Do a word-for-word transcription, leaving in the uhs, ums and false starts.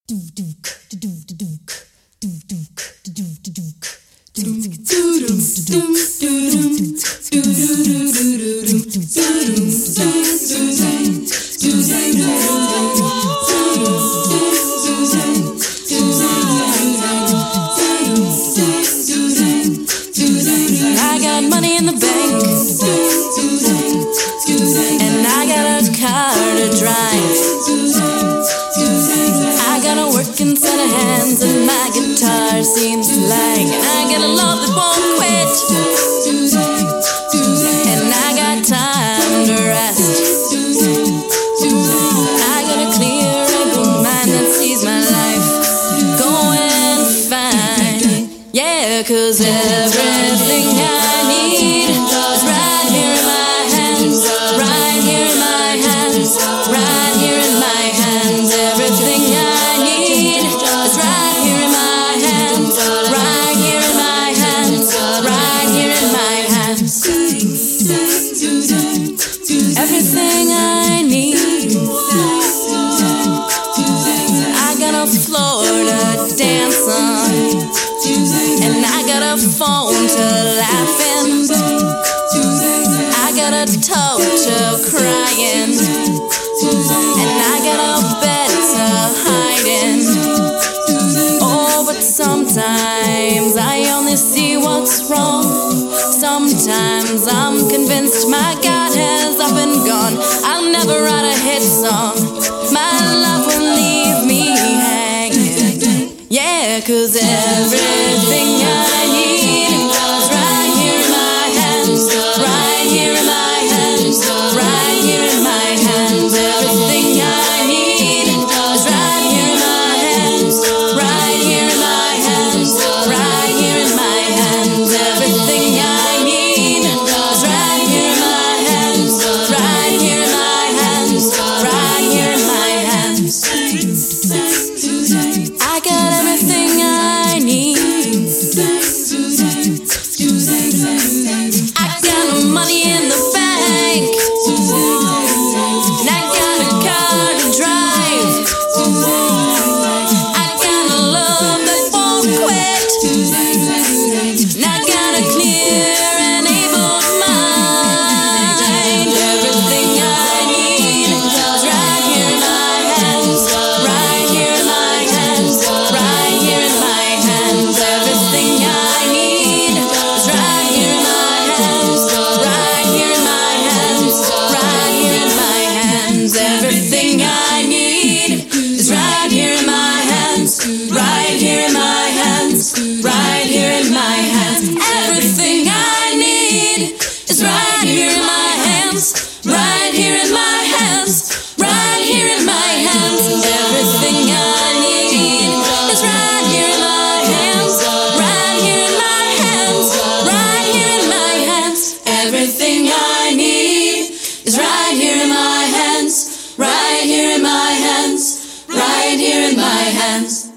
I got money in the bank, and I got a car to drive. I got a working set of hands, and my guitar seems to lag. I got a love that won't quit, and I got time to rest. I got a clear, able mind that sees my life going fine. Yeah, 'cause everything I need is right here in my hands, right here in my hands, right here in my hands. Everything I need is right here in my hands, right here in my hands, right here in my hands. Everything I need. I got a floor to dance on, and I got a phone to laugh in. I got a toe to cry in, and I got a bed to hide in. Oh, but sometimes I only see what's wrong. Sometimes I'm convinced my God has up and gone. I'll never write a hit song. My love will leave me hanging. Yeah, 'cause everything I need is right here in my hands, right here in my hands, right here in my hands. Everything I need is right here in my hands, right here in my hands, right here in my hands. Everything I need is right here in my hands, right here in my hands, right here in my hands. I got everything I need. I got no money in the bank, and I got a car to drive. I got a love that won't quit, and I got a clear and able mind. Everything I need is right here in my hands, right here in my hands, right here in my hands. Everything I need is right here in my hands, right here in my hands, right here in my hands. Everything I need is right here in my hands, right here in my hands, right here in my hands. Everything I need is right here in my hands, right here in my hands, right here in my hands. Everything I need is right here in my hands, right here in my hands, right here in my hands. Everything I need is right here in my hands, right here in my hands, right here in my hands.